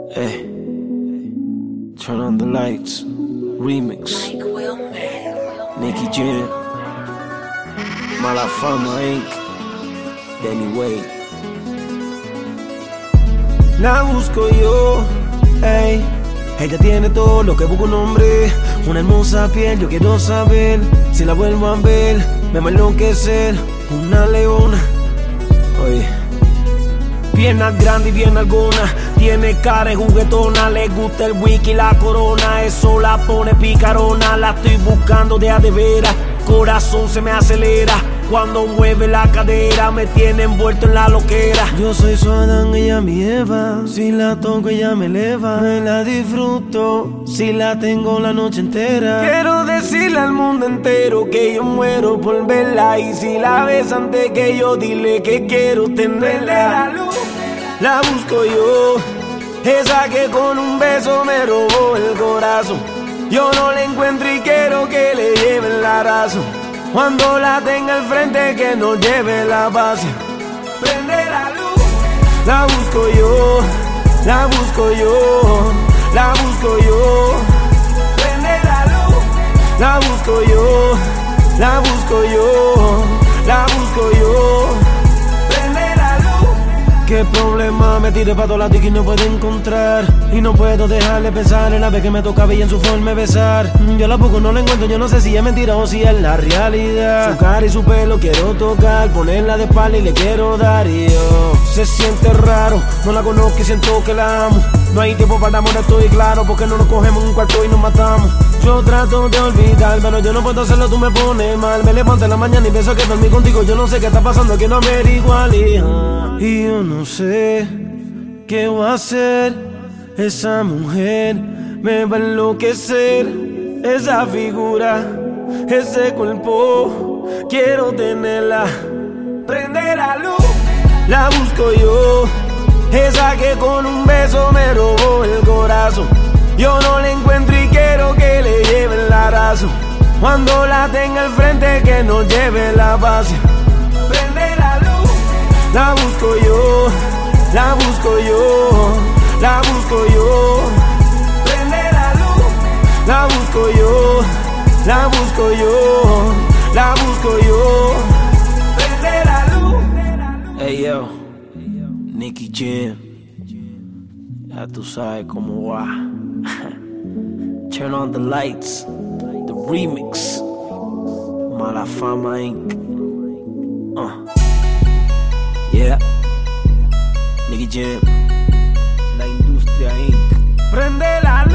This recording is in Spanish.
Hey, turn on the lights. Remix. Nicky Jam. Mala Fama Inc. Danny Wade. La busco yo, ey. Ella tiene todo lo que busca un hombre. Una hermosa piel, yo quiero saber si la vuelvo a ver, me va a enloquecer. Una leona, oye. Piernas grandes y bien alguna, tiene cara de juguetona, le gusta el whisky y la corona, eso la pone picarona, la estoy buscando de a de veras, corazón se me acelera, cuando mueve la cadera me tiene envuelto en la loquera. Yo soy su Adán, ella mi Eva, si la toco ella me eleva, me la disfruto, si la tengo la noche entera. Quiero decirle al mundo entero que yo muero por verla, y si la ves antes que yo dile que quiero tenerla. La busco yo, esa que con un beso me robó el corazón. Yo no la encuentro y quiero que le lleven la razón. Cuando la tenga al frente que nos lleve la pasión. Prende la luz. La busco yo, la busco yo, la busco yo. Prende la luz. La busco yo, la busco yo, la busco yo. Qué problema, me tiré pa' todos lados y no puedo encontrar. Y no puedo dejarle pensar en la vez que me tocaba y en su forma de besar. Yo la poco no la encuentro, yo no sé si es mentira o si es la realidad. Su cara y su pelo quiero tocar, ponerla de espalda y le quiero dar. Y yo, se siente raro, no la conozco y siento que la amo. No hay tiempo para amor, estoy claro, porque no nos cogemos en un cuarto y nos matamos. Yo trato de olvidar, pero yo no puedo hacerlo, tú me pones mal. Me levanto en la mañana y pienso que dormí contigo. Yo no sé qué está pasando, que no averigua, y yo no sé qué voy a hacer. Esa mujer me va a enloquecer. Esa figura, ese cuerpo, quiero tenerla. Prende la luz. La busco yo, esa que con un beso me robó el corazón. Yo no la encuentro y quiero que le lleven la razón. Cuando la tenga al frente que nos lleve la pasión. Prende la luz. La busco yo, la busco yo, la busco yo. Prende la luz. La busco yo, la busco yo, la busco yo. Prende la luz. Hey yo, Nicky Jam. Ya tú sabes cómo va. Turn on the lights. The remix. Mala Fama Inc. Yeah. Nicky Jam. La Industria Inc. Prende la luz.